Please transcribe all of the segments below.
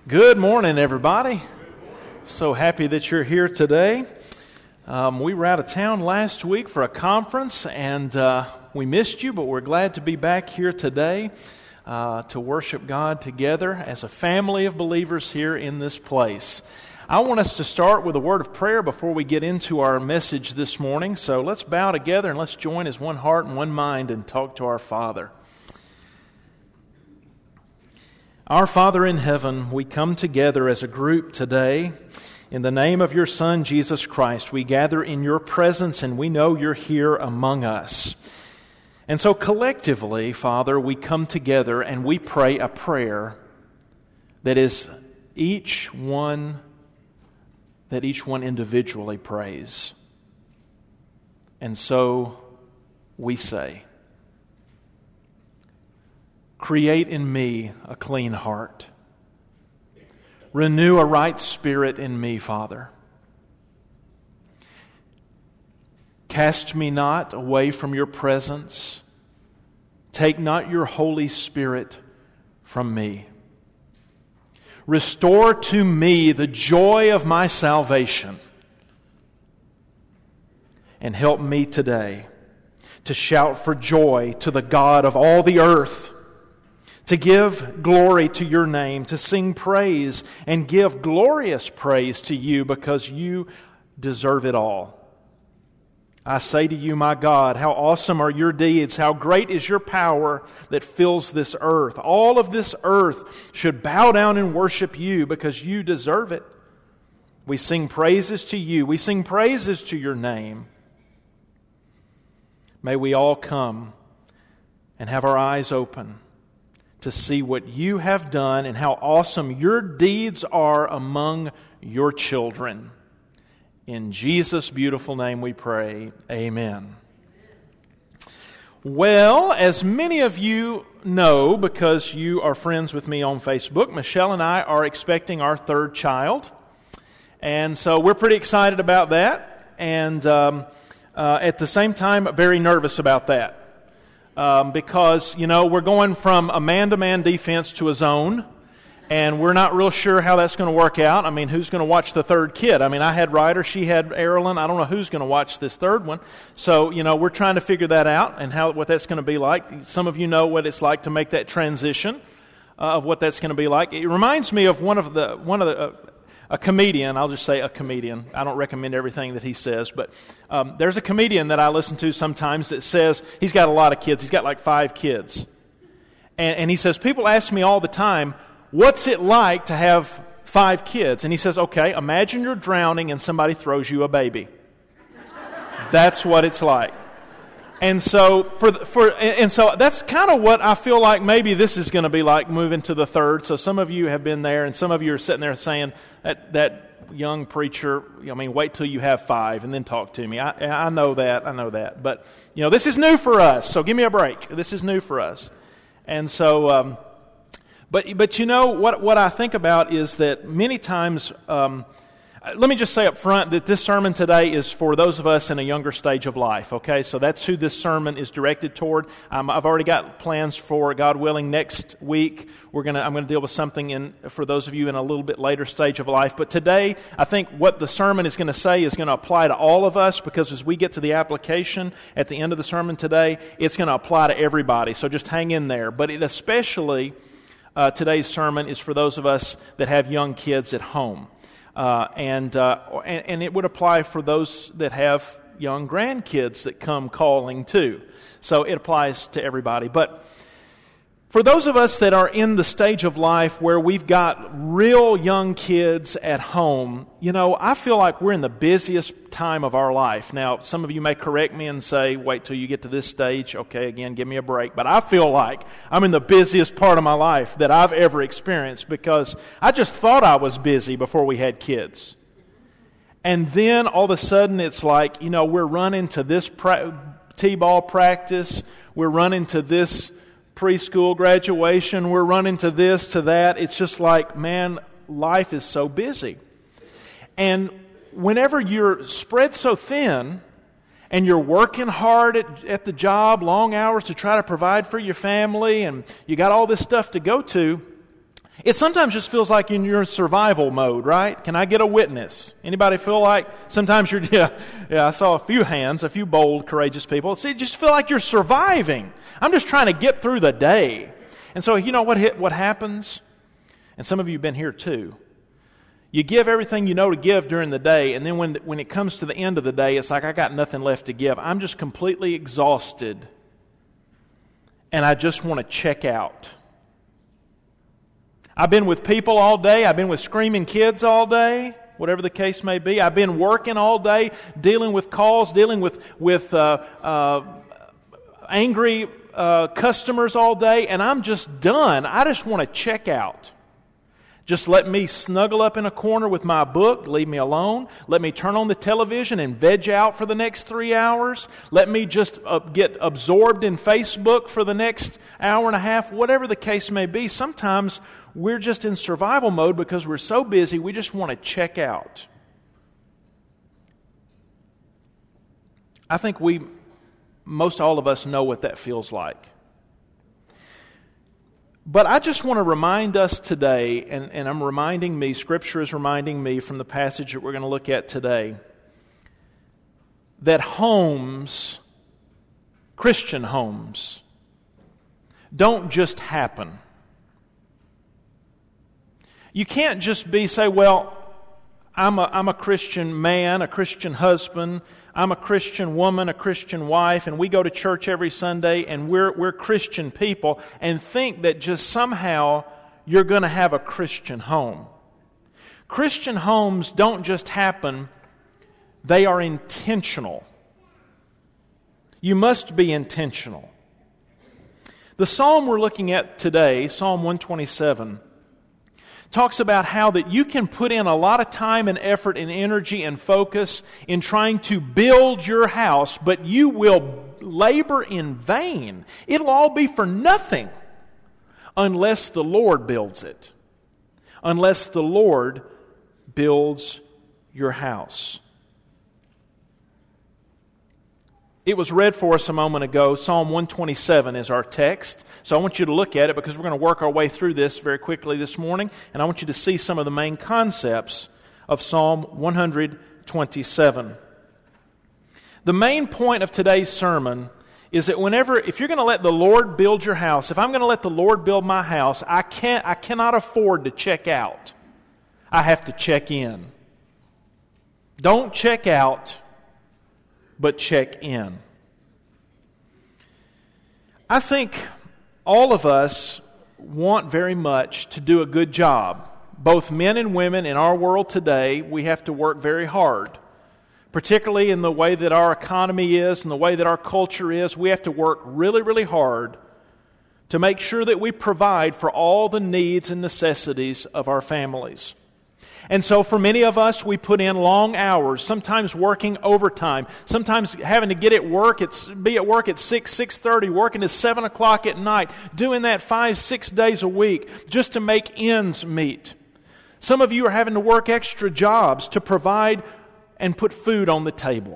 Good morning, everybody. So happy that you're here today. We were out of town last week for a conference, and we missed you, but we're glad to be back here today to worship God together as a family of believers here in this place. I want us to start with a word of prayer before we get into our message this morning. So let's bow together and let's join as one heart and one mind and talk to our Father. Our Father in heaven, we come together as a group today. In the name of your Son, Jesus Christ, we gather in your presence and we know you're here among us. And so collectively, Father, we come together and we pray a prayer that each one individually prays. And so we say, create in me a clean heart. Renew a right spirit in me, Father. Cast me not away from your presence. Take not your Holy Spirit from me. Restore to me the joy of my salvation. And help me today to shout for joy to the God of all the earth, to give glory to your name, to sing praise and give glorious praise to you because you deserve it all. I say to you, my God, how awesome are your deeds, how great is your power that fills this earth. All of this earth should bow down and worship you because you deserve it. We sing praises to you. We sing praises to your name. May we all come and have our eyes open to see what you have done and how awesome your deeds are among your children. In Jesus' beautiful name we pray, amen. Well, as many of you know, because you are friends with me on Facebook, Michelle and I are expecting our third child. And so we're pretty excited about that. And at the same time, very nervous about that. Because, we're going from a man-to-man defense to a zone, and we're not real sure how that's going to work out. I mean, who's going to watch the third kid? I mean, I had Ryder, she had Erilyn. I don't know who's going to watch this third one. So, we're trying to figure that out and what that's going to be like. Some of you know what it's like to make that transition of what that's going to be like. It reminds me of a comedian. I'll just say a comedian. I don't recommend everything that he says, but there's a comedian that I listen to sometimes that says he's got a lot of kids. He's got like 5 kids. And he says, people ask me all the time, what's it like to have 5 kids? And he says, okay, imagine you're drowning and somebody throws you a baby. That's what it's like. And so so that's kind of what I feel like maybe this is going to be like moving to the third. So some of you have been there, and some of you are sitting there saying that young preacher, wait till you have 5 and then talk to me. I know that. But this is new for us. So give me a break. This is new for us. And so, but what I think about is that many times. Let me just say up front that this sermon today is for those of us in a younger stage of life, okay? So that's who this sermon is directed toward. I've already got plans for, God willing, next week. I'm going to deal with something for those of you in a little bit later stage of life. But today, I think what the sermon is going to say is going to apply to all of us, because as we get to the application at the end of the sermon today, it's going to apply to everybody. So just hang in there. But it especially, today's sermon is for those of us that have young kids at home. And it would apply for those that have young grandkids that come calling too. So it applies to everybody. But for those of us that are in the stage of life where we've got real young kids at home, I feel like we're in the busiest time of our life. Now, some of you may correct me and say, wait till you get to this stage. Okay, again, give me a break. But I feel like I'm in the busiest part of my life that I've ever experienced, because I just thought I was busy before we had kids. And then all of a sudden it's like, we're running to this t-ball practice. We're running to this preschool graduation, we're running to this, to that. It's just like, man, life is so busy. And whenever you're spread so thin and you're working hard at the job, long hours to try to provide for your family, and you got all this stuff to go to, It sometimes just feels like you're in survival mode, right? Can I get a witness? Anybody feel like sometimes you're, yeah, I saw a few hands, a few bold, courageous people. See, just feel like you're surviving. I'm just trying to get through the day. And so you know what happens? And some of you have been here too. You give everything you know to give during the day, and then when it comes to the end of the day, it's like I got nothing left to give. I'm just completely exhausted, and I just want to check out. I've been with people all day. I've been with screaming kids all day, whatever the case may be. I've been working all day, dealing with calls, dealing with angry customers all day, and I'm just done. I just want to check out. Just let me snuggle up in a corner with my book, leave me alone. Let me turn on the television and veg out for the next 3 hours. Let me just get absorbed in Facebook for the next hour and a half, whatever the case may be. Sometimes we're just in survival mode because we're so busy, we just want to check out. I think most all of us know what that feels like. But I just want to remind us today, and I'm reminding me, Scripture is reminding me from the passage that we're going to look at today, that homes, Christian homes, don't just happen. You can't just say, well, I'm a Christian man, a Christian husband, I'm a Christian woman, a Christian wife, and we go to church every Sunday, and we're Christian people, and think that just somehow you're going to have a Christian home. Christian homes don't just happen, they are intentional. You must be intentional. The psalm we're looking at today, Psalm 127, talks about how that you can put in a lot of time and effort and energy and focus in trying to build your house, but you will labor in vain. It'll all be for nothing unless the Lord builds it. Unless the Lord builds your house. It was read for us a moment ago. Psalm 127 is our text. So I want you to look at it because we're going to work our way through this very quickly this morning. And I want you to see some of the main concepts of Psalm 127. The main point of today's sermon is that if you're going to let the Lord build your house, if I'm going to let the Lord build my house, I cannot afford to check out. I have to check in. Don't check out, but check in. I think all of us want very much to do a good job. Both men and women in our world today, we have to work very hard. Particularly in the way that our economy is and the way that our culture is, we have to work really, really hard to make sure that we provide for all the needs and necessities of our families. And so for many of us, we put in long hours, sometimes working overtime, sometimes having to be at work at 6:30, working to 7 o'clock at night, doing that 5-6 days a week just to make ends meet. Some of you are having to work extra jobs to provide and put food on the table.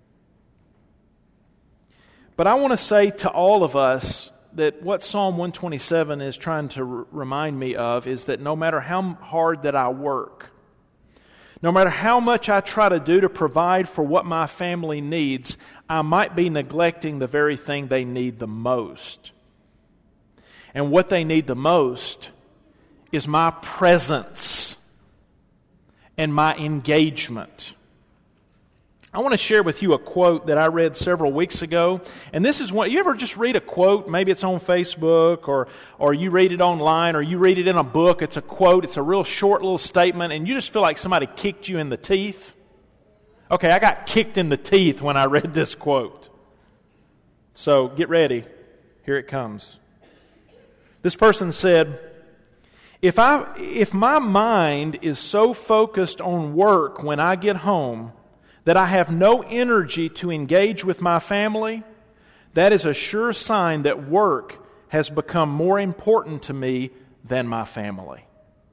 But I want to say to all of us that what Psalm 127 is trying to remind me of is that no matter how hard that I work, no matter how much I try to do to provide for what my family needs, I might be neglecting the very thing they need the most. And what they need the most is my presence and my engagement. I want to share with you a quote that I read several weeks ago. And this is one, you ever just read a quote, maybe it's on Facebook or you read it online or you read it in a book, it's a quote, it's a real short little statement, and you just feel like somebody kicked you in the teeth? Okay, I got kicked in the teeth when I read this quote. So get ready. Here it comes. This person said, if my mind is so focused on work when I get home that I have no energy to engage with my family, that is a sure sign that work has become more important to me than my family.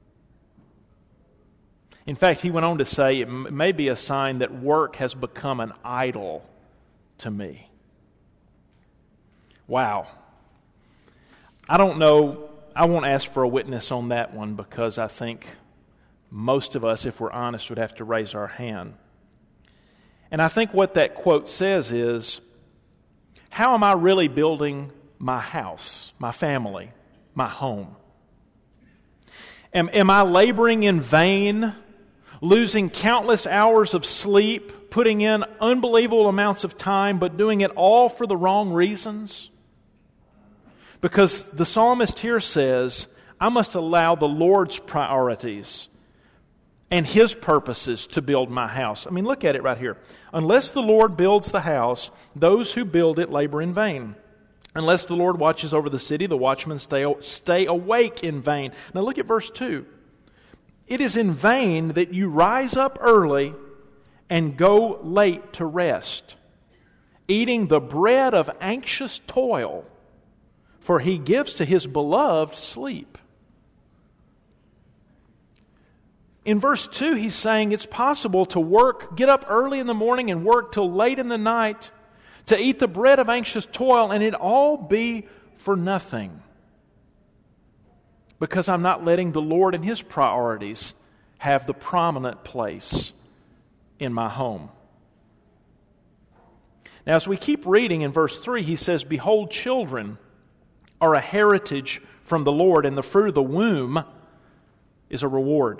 In fact, he went on to say it may be a sign that work has become an idol to me. Wow. I don't know I won't ask for a witness on that one because I think most of us, if we're honest, would have to raise our hand. And I think what that quote says is, how am I really building my house, my family, my home? Am I laboring in vain, losing countless hours of sleep, putting in unbelievable amounts of time, but doing it all for the wrong reasons? Because the psalmist here says, I must allow the Lord's priorities and His purposes to build my house. I mean, look at it right here. Unless the Lord builds the house, those who build it labor in vain. Unless the Lord watches over the city, the watchmen stay awake in vain. Now look at verse 2. It is in vain that you rise up early and go late to rest, eating the bread of anxious toil, for He gives to His beloved sleep. In verse 2, he's saying it's possible to get up early in the morning and work till late in the night, to eat the bread of anxious toil, and it all be for nothing. Because I'm not letting the Lord and His priorities have the prominent place in my home. Now, as we keep reading in verse 3, he says, behold, children are a heritage from the Lord, and the fruit of the womb is a reward.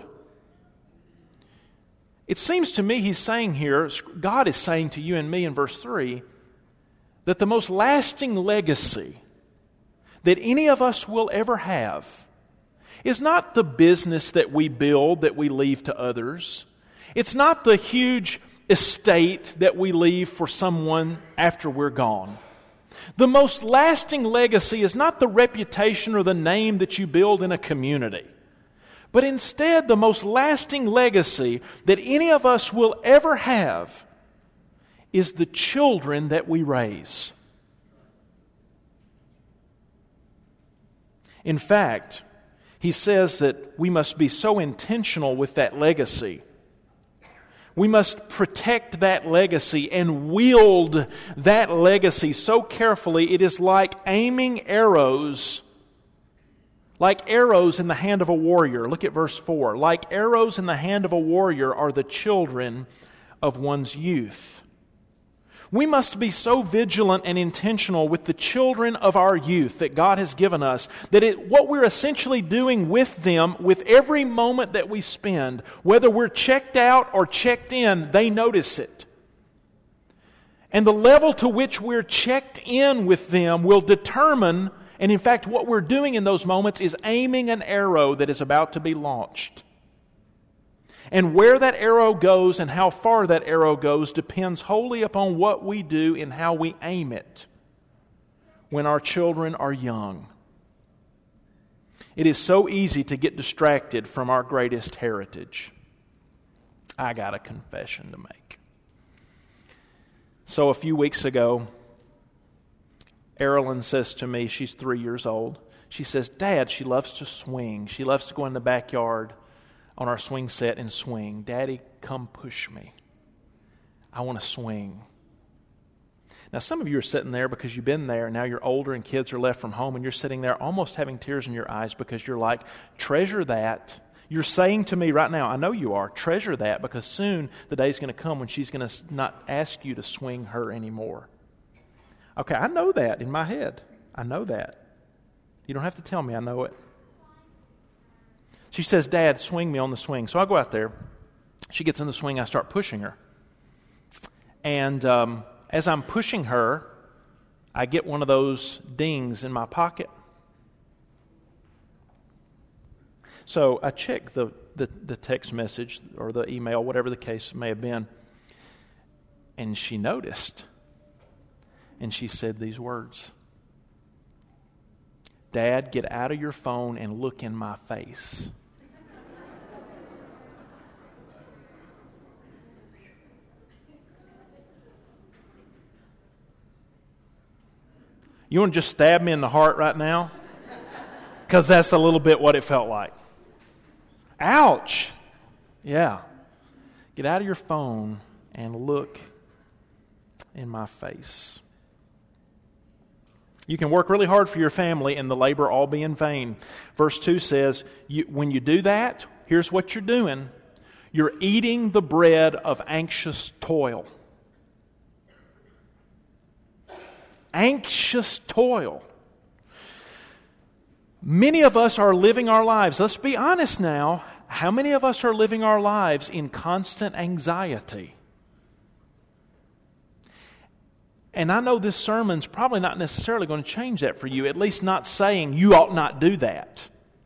It seems to me he's saying here, God is saying to you and me in verse 3, that the most lasting legacy that any of us will ever have is not the business that we build, that we leave to others. It's not the huge estate that we leave for someone after we're gone. The most lasting legacy is not the reputation or the name that you build in a community. But instead, the most lasting legacy that any of us will ever have is the children that we raise. In fact, he says that we must be so intentional with that legacy. We must protect that legacy and wield that legacy so carefully. It is like aiming arrows. Like arrows in the hand of a warrior. Look at verse 4. Like arrows in the hand of a warrior are the children of one's youth. We must be so vigilant and intentional with the children of our youth that God has given us, that what we're essentially doing with them, with every moment that we spend, whether we're checked out or checked in, they notice it. And the level to which we're checked in with them will determine. And in fact, what we're doing in those moments is aiming an arrow that is about to be launched. And where that arrow goes and how far that arrow goes depends wholly upon what we do and how we aim it when our children are young. It is so easy to get distracted from our greatest heritage. I got a confession to make. So a few weeks ago, Erilyn says to me, she's 3 years old, she says, Dad, she loves to swing. She loves to go in the backyard on our swing set and swing. Daddy, come push me. I want to swing. Now, some of you are sitting there because you've been there, and now you're older and kids are left from home, and you're sitting there almost having tears in your eyes because you're like, treasure that. You're saying to me right now, I know you are, treasure that, because soon the day's going to come when she's going to not ask you to swing her anymore. Okay, I know that in my head. I know that. You don't have to tell me, I know it. She says, Dad, swing me on the swing. So I go out there. She gets in the swing. I start pushing her. And as I'm pushing her, I get one of those dings in my pocket. So I check the text message or the email, whatever the case may have been. And she noticed. And she said these words. Dad, get out of your phone and look in my face. You want to just stab me in the heart right now? Because that's a little bit what it felt like. Ouch! Yeah. Get out of your phone and look in my face. You can work really hard for your family and the labor all be in vain. Verse 2 says, when you do that, here's what you're doing. You're eating the bread of anxious toil. Anxious toil. Many of us are living our lives. Let's be honest now. How many of us are living our lives in constant anxiety? And I know this sermon's probably not necessarily going to change that for you, at least not saying you ought not do that.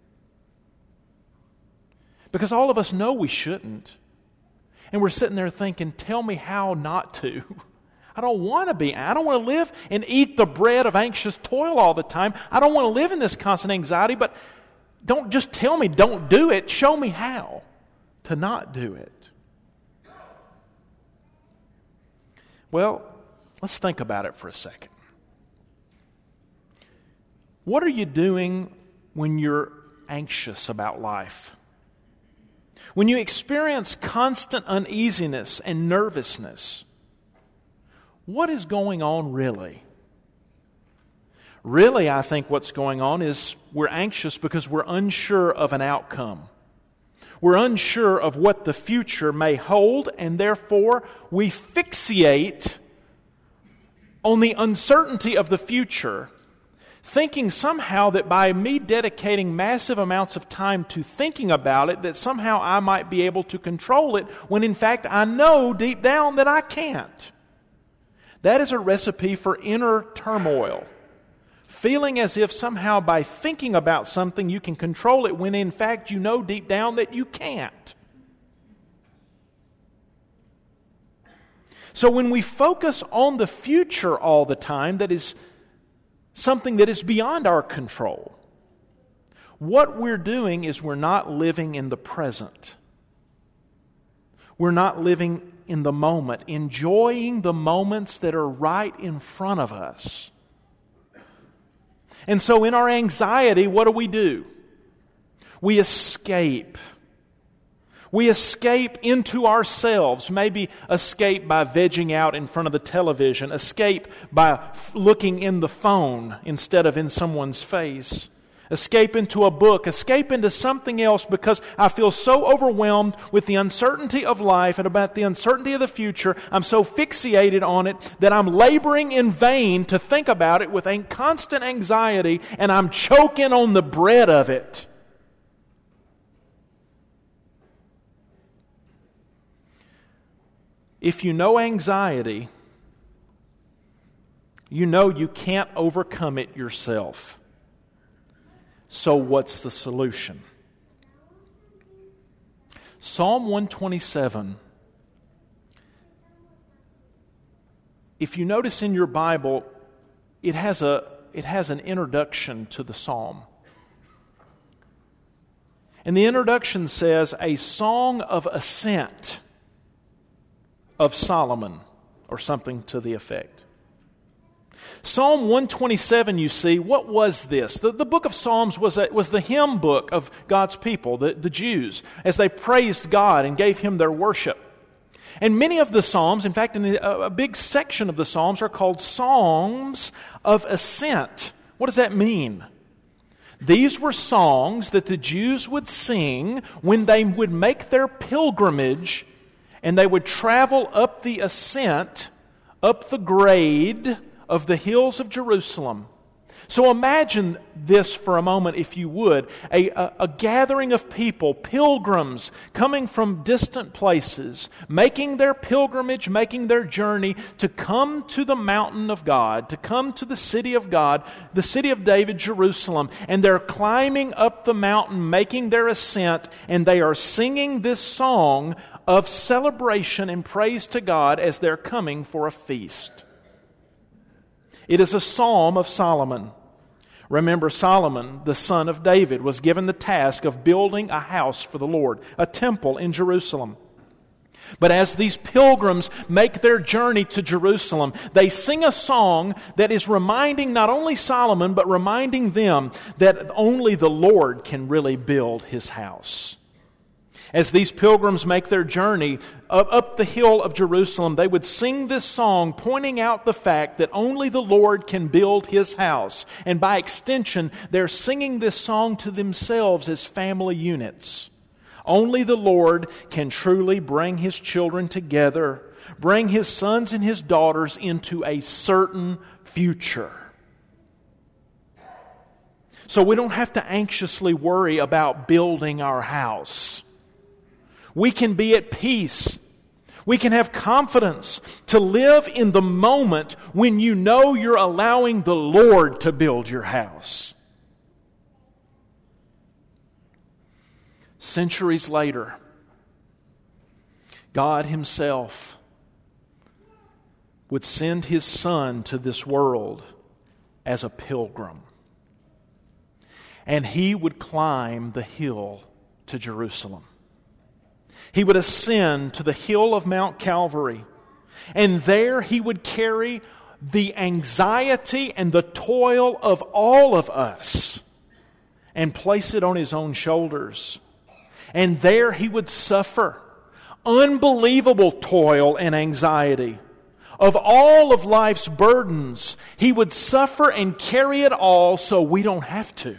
Because all of us know we shouldn't. And we're sitting there thinking, tell me how not to. I don't want to be. I don't want to live and eat the bread of anxious toil all the time. I don't want to live in this constant anxiety, but don't just tell me don't do it. Show me how to not do it. Well, let's think about it for a second. What are you doing when you're anxious about life? When you experience constant uneasiness and nervousness, what is going on really? Really, I think what's going on is we're anxious because we're unsure of an outcome. We're unsure of what the future may hold, and therefore we fixate on the uncertainty of the future, thinking somehow that by me dedicating massive amounts of time to thinking about it, that somehow I might be able to control it, when in fact I know deep down that I can't. That is a recipe for inner turmoil. Feeling as if somehow by thinking about something you can control it, when in fact you know deep down that you can't. So when we focus on the future all the time, that is something that is beyond our control, what we're doing is we're not living in the present. We're not living in the moment, enjoying the moments that are right in front of us. And so in our anxiety, what do? We escape. We escape into ourselves, maybe escape by vegging out in front of the television, escape by looking in the phone instead of in someone's face, escape into a book, escape into something else because I feel so overwhelmed with the uncertainty of life and about the uncertainty of the future. I'm so fixated on it that I'm laboring in vain to think about it with a constant anxiety, and I'm choking on the bread of it. If you know anxiety, you know you can't overcome it yourself. So what's the solution? Psalm 127. If you notice in your Bible, it has an introduction to the psalm. And the introduction says, a song of ascent of Solomon, or something to the effect. Psalm 127, you see, what was this? The book of Psalms was the hymn book of God's people, the Jews, as they praised God and gave Him their worship. And many of the Psalms, in fact, a big section of the Psalms are called Songs of Ascent. What does that mean? These were songs that the Jews would sing when they would make their pilgrimage and they would travel up the ascent, up the grade of the hills of Jerusalem. So imagine this for a moment, if you would. A gathering of people, pilgrims, coming from distant places, making their pilgrimage, making their journey to come to the mountain of God, to come to the city of God, the city of David, Jerusalem. And they're climbing up the mountain, making their ascent, and they are singing this song of celebration and praise to God as they're coming for a feast. It is a psalm of Solomon. Remember, Solomon, the son of David, was given the task of building a house for the Lord, a temple in Jerusalem. But as these pilgrims make their journey to Jerusalem, they sing a song that is reminding not only Solomon, but reminding them that only the Lord can really build His house. As these pilgrims make their journey up the hill of Jerusalem, they would sing this song pointing out the fact that only the Lord can build His house. And by extension, they're singing this song to themselves as family units. Only the Lord can truly bring His children together, bring His sons and His daughters into a certain future. So we don't have to anxiously worry about building our house. We can be at peace. We can have confidence to live in the moment when you know you're allowing the Lord to build your house. Centuries later, God Himself would send His Son to this world as a pilgrim. And He would climb the hill to Jerusalem. He would ascend to the hill of Mount Calvary, and there He would carry the anxiety and the toil of all of us and place it on His own shoulders. And there He would suffer unbelievable toil and anxiety. Of all of life's burdens, He would suffer and carry it all so we don't have to.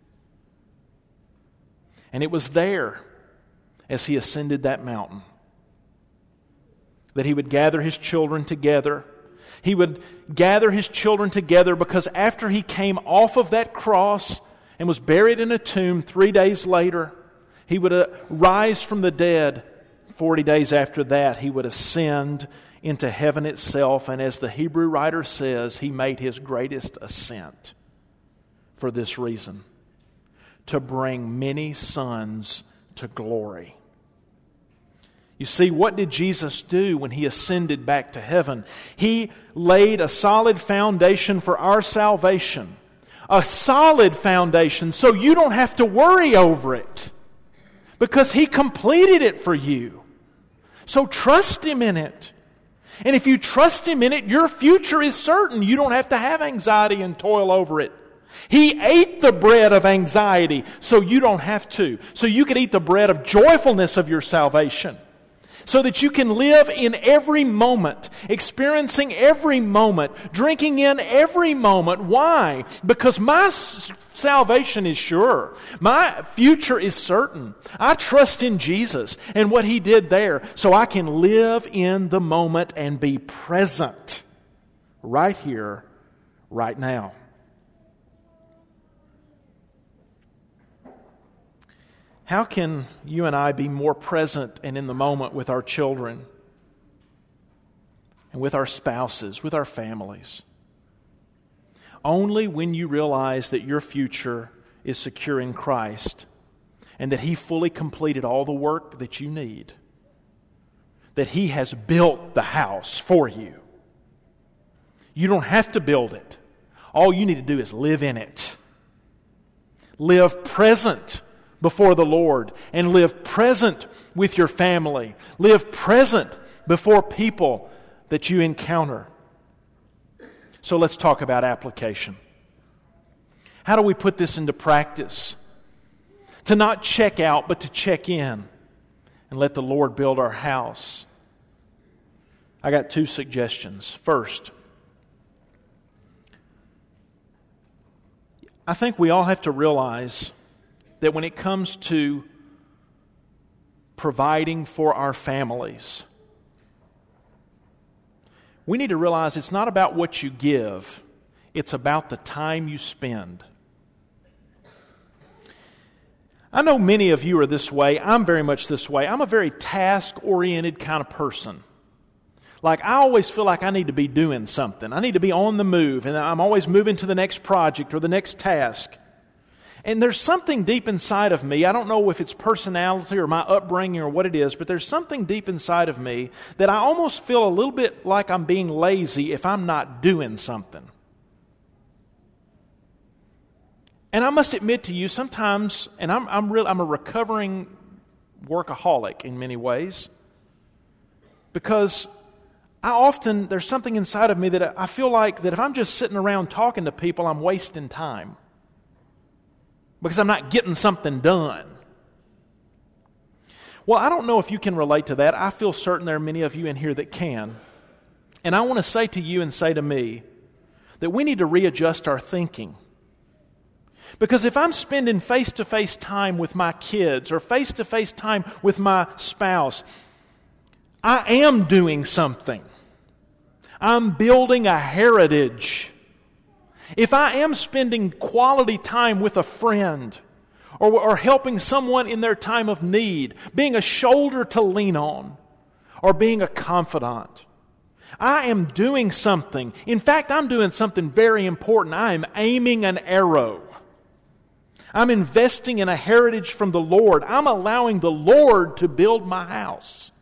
And it was there, as He ascended that mountain, that He would gather His children together. He would gather His children together because after He came off of that cross and was buried in a tomb 3 days later, He would rise from the dead. 40 days after that, He would ascend into heaven itself. And as the Hebrew writer says, He made His greatest ascent for this reason: to bring many sons to glory. You see, what did Jesus do when He ascended back to heaven? He laid a solid foundation for our salvation. A solid foundation so you don't have to worry over it, because He completed it for you. So trust Him in it. And if you trust Him in it, your future is certain. You don't have to have anxiety and toil over it. He ate the bread of anxiety, so you don't have to. So you can eat the bread of joyfulness of your salvation, so that you can live in every moment, experiencing every moment, drinking in every moment. Why? Because my salvation is sure. My future is certain. I trust in Jesus and what He did there, so I can live in the moment and be present right here, right now. How can you and I be more present and in the moment with our children and with our spouses, with our families? Only when you realize that your future is secure in Christ and that He fully completed all the work that you need, that He has built the house for you. You don't have to build it. All you need to do is live in it. Live present before the Lord, and live present with your family. Live present before people that you encounter. So let's talk about application. How do we put this into practice? To not check out, but to check in and let the Lord build our house. I got 2 suggestions. First, I think we all have to realize that when it comes to providing for our families, we need to realize it's not about what you give, it's about the time you spend. I know many of you are this way. I'm very much this way. I'm a very task-oriented kind of person. Like, I always feel like I need to be doing something. I need to be on the move, and I'm always moving to the next project or the next task. And there's something deep inside of me, I don't know if it's personality or my upbringing or what it is, but there's something deep inside of me that I almost feel a little bit like I'm being lazy if I'm not doing something. And I must admit to you, sometimes, and I'm a recovering workaholic in many ways, because there's something inside of me that I feel like that if I'm just sitting around talking to people, I'm wasting time, because I'm not getting something done. Well, I don't know if you can relate to that. I feel certain there are many of you in here that can. And I want to say to you and say to me that we need to readjust our thinking. Because if I'm spending face-to-face time with my kids or face-to-face time with my spouse, I am doing something. I'm building a heritage. If I am spending quality time with a friend or helping someone in their time of need, being a shoulder to lean on, or being a confidant, I am doing something. In fact, I'm doing something very important. I am aiming an arrow. I'm investing in a heritage from the Lord. I'm allowing the Lord to build my house.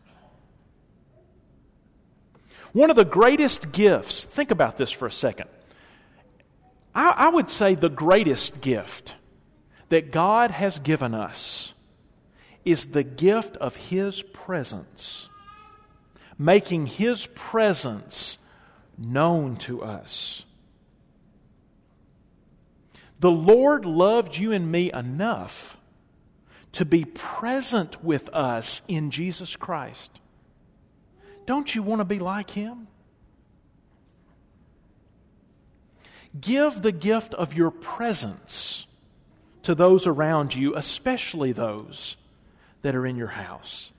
One of the greatest gifts, think about this for a second. I would say the greatest gift that God has given us is the gift of His presence, making His presence known to us. The Lord loved you and me enough to be present with us in Jesus Christ. Don't you want to be like Him? Give the gift of your presence to those around you, especially those that are in your house.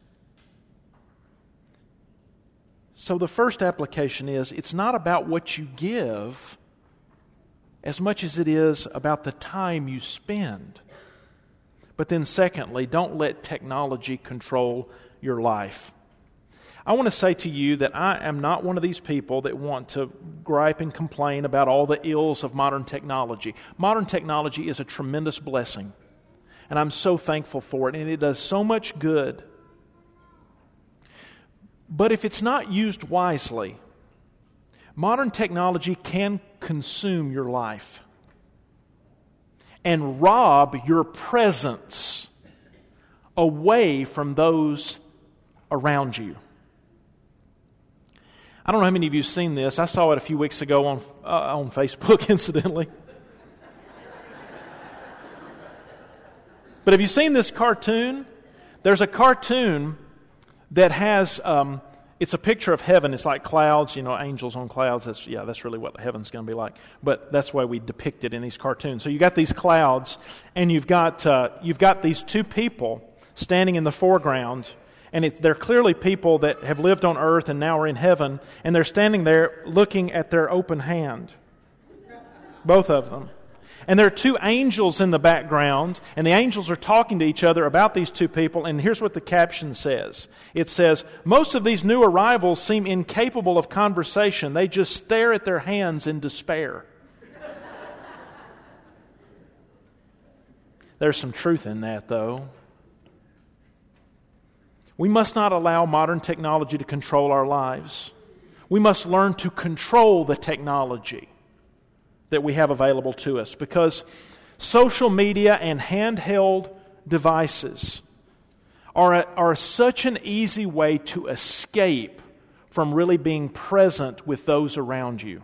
So the first application is, it's not about what you give as much as it is about the time you spend. But then secondly, don't let technology control your life. I want to say to you that I am not one of these people that want to gripe and complain about all the ills of modern technology. Modern technology is a tremendous blessing, and I'm so thankful for it, and it does so much good. But if it's not used wisely, modern technology can consume your life and rob your presence away from those around you. I don't know how many of you have seen this. I saw it a few weeks ago on Facebook, incidentally. But have you seen this cartoon? There's a cartoon that has, it's a picture of heaven. It's like clouds, angels on clouds. That's really what heaven's going to be like. But that's the way we depict it in these cartoons. So you got these clouds, and you've got these two people standing in the foreground. And they're clearly people that have lived on earth and now are in heaven. And they're standing there looking at their open hand. Both of them. And there are two angels in the background. And the angels are talking to each other about these two people. And here's what the caption says. It says, "Most of these new arrivals seem incapable of conversation. They just stare at their hands in despair." There's some truth in that, though. We must not allow modern technology to control our lives. We must learn to control the technology that we have available to us, because social media and handheld devices are such an easy way to escape from really being present with those around you.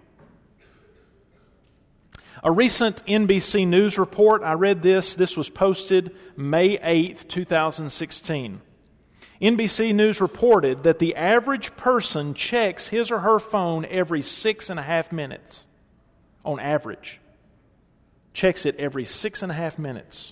A recent NBC News report, I read this was posted May 8th, 2016. NBC News reported that the average person checks his or her phone every 6.5 minutes. On average. Checks it every 6.5 minutes.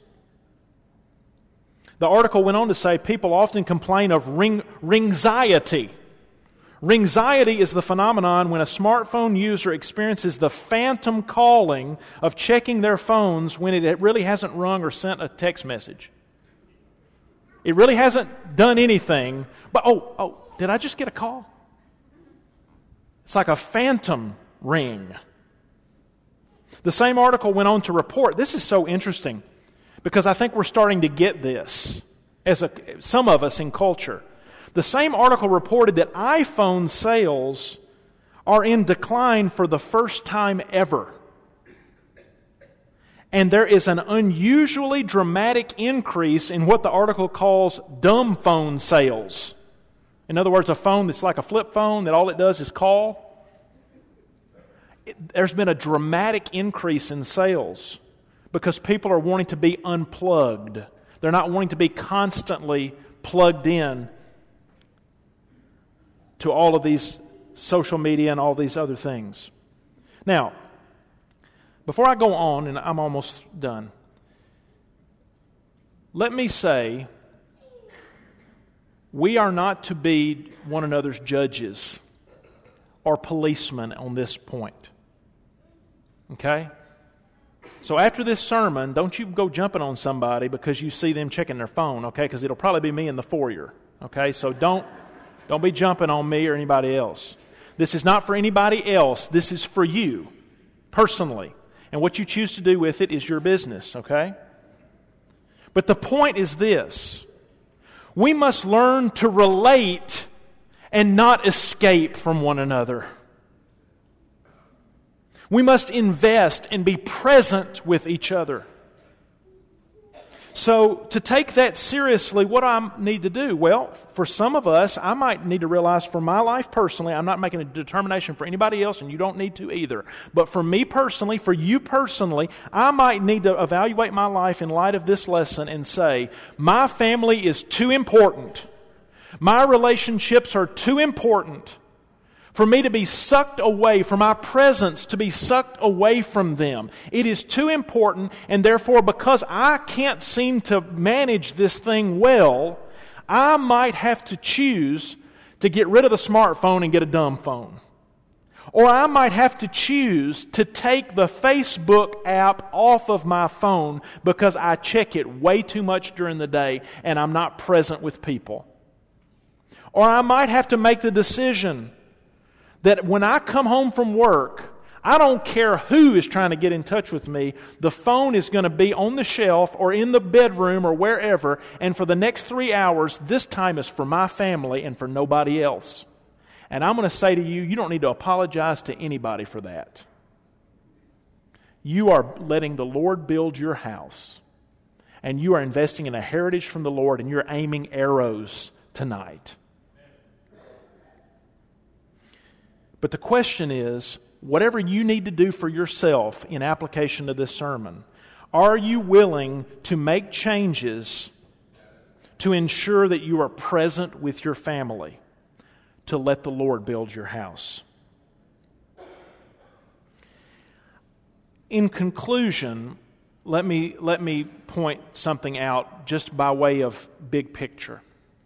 The article went on to say people often complain of ringxiety. Ringxiety is the phenomenon when a smartphone user experiences the phantom calling of checking their phones when it really hasn't rung or sent a text message. It really hasn't done anything, but did I just get a call? It's like a phantom ring. The same article went on to report, this is so interesting, because I think we're starting to get this, some of us in culture. The same article reported that iPhone sales are in decline for the first time ever. And there is an unusually dramatic increase in what the article calls dumb phone sales. In other words, a phone that's like a flip phone that all it does is call. There's been a dramatic increase in sales because people are wanting to be unplugged. They're not wanting to be constantly plugged in to all of these social media and all these other things. Now, before I go on, and I'm almost done, let me say, we are not to be one another's judges or policemen on this point. Okay? So after this sermon, don't you go jumping on somebody because you see them checking their phone, okay? Because it'll probably be me in the foyer, okay? So don't be jumping on me or anybody else. This is not for anybody else. This is for you, personally. And what you choose to do with it is your business, okay? But the point is this. We must learn to relate and not escape from one another. We must invest and be present with each other. So, to take that seriously, what do I need to do? Well, for some of us, I might need to realize for my life personally, I'm not making a determination for anybody else, and you don't need to either. But for me personally, for you personally, I might need to evaluate my life in light of this lesson and say, my family is too important. My relationships are too important for me to be sucked away, for my presence to be sucked away from them. It is too important, and therefore, because I can't seem to manage this thing well, I might have to choose to get rid of the smartphone and get a dumb phone. Or I might have to choose to take the Facebook app off of my phone because I check it way too much during the day and I'm not present with people. Or I might have to make the decision that when I come home from work, I don't care who is trying to get in touch with me, the phone is going to be on the shelf or in the bedroom or wherever, and for the next 3 hours, this time is for my family and for nobody else. And I'm going to say to you, you don't need to apologize to anybody for that. You are letting the Lord build your house, and you are investing in a heritage from the Lord, and you're aiming arrows tonight. But the question is, whatever you need to do for yourself in application to this sermon, are you willing to make changes to ensure that you are present with your family to let the Lord build your house? In conclusion, let me point something out just by way of big picture.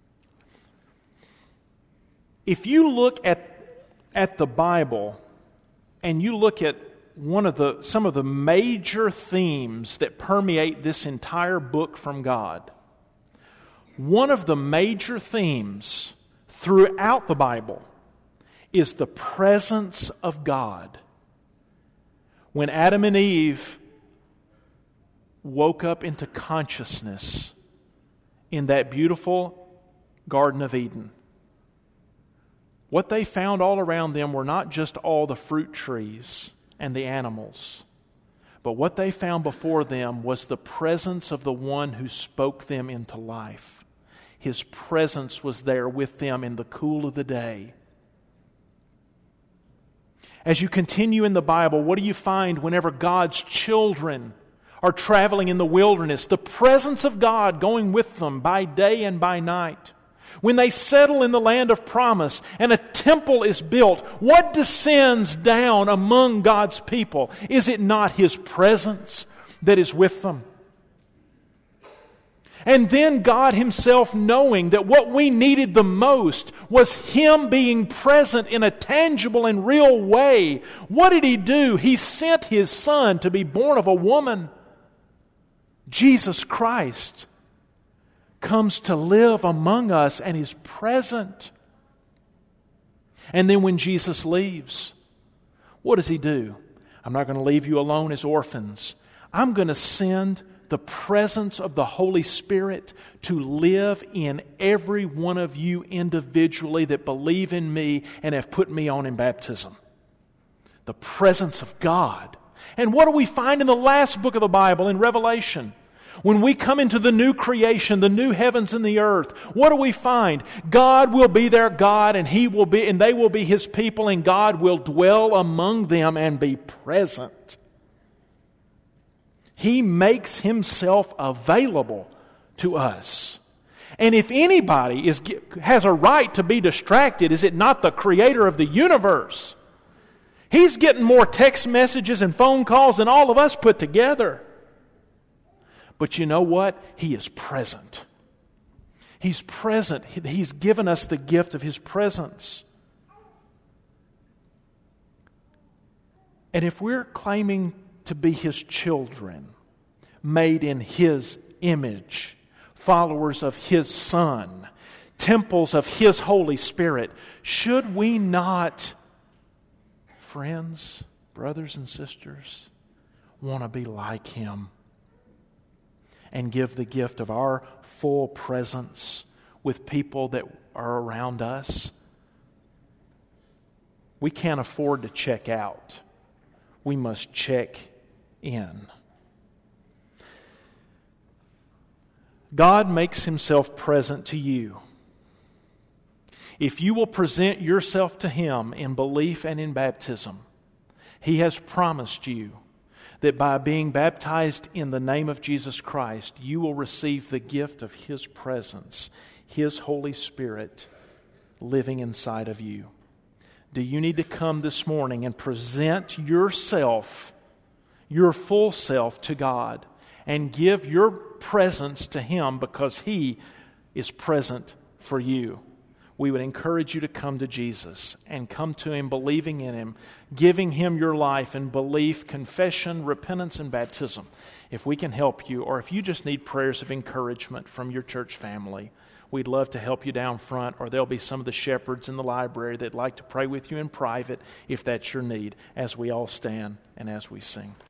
If you look at the Bible, and you look at some of the major themes that permeate this entire book from God, one of the major themes throughout the Bible is the presence of God. When Adam and Eve woke up into consciousness in that beautiful Garden of Eden, what they found all around them were not just all the fruit trees and the animals, but what they found before them was the presence of the one who spoke them into life. His presence was there with them in the cool of the day. As you continue in the Bible, what do you find whenever God's children are traveling in the wilderness? The presence of God going with them by day and by night. When they settle in the land of promise and a temple is built, what descends down among God's people? Is it not His presence that is with them? And then God Himself, knowing that what we needed the most was Him being present in a tangible and real way, what did He do? He sent His Son to be born of a woman. Jesus Christ comes to live among us and is present. And then when Jesus leaves, what does He do? I'm not going to leave you alone as orphans. I'm going to send the presence of the Holy Spirit to live in every one of you individually that believe in me and have put me on in baptism. The presence of God. And what do we find in the last book of the Bible, in Revelation? When we come into the new creation, the new heavens and the earth, what do we find? God will be their God, and they will be His people, and God will dwell among them and be present. He makes Himself available to us. And if anybody has a right to be distracted, is it not the Creator of the universe? He's getting more text messages and phone calls than all of us put together. But you know what? He is present. He's present. He's given us the gift of His presence. And if we're claiming to be His children, made in His image, followers of His Son, temples of His Holy Spirit, should we not, friends, brothers and sisters, want to be like Him and give the gift of our full presence with people that are around us? We can't afford to check out. We must check in. God makes Himself present to you. If you will present yourself to Him in belief and in baptism, He has promised you that by being baptized in the name of Jesus Christ, you will receive the gift of His presence, His Holy Spirit living inside of you. Do you need to come this morning and present yourself, your full self, to God and give your presence to Him because He is present for you? We would encourage you to come to Jesus and come to Him believing in Him, giving Him your life in belief, confession, repentance, and baptism. If we can help you, or if you just need prayers of encouragement from your church family, we'd love to help you down front, or there'll be some of the shepherds in the library that'd like to pray with you in private if that's your need, as we all stand and as we sing.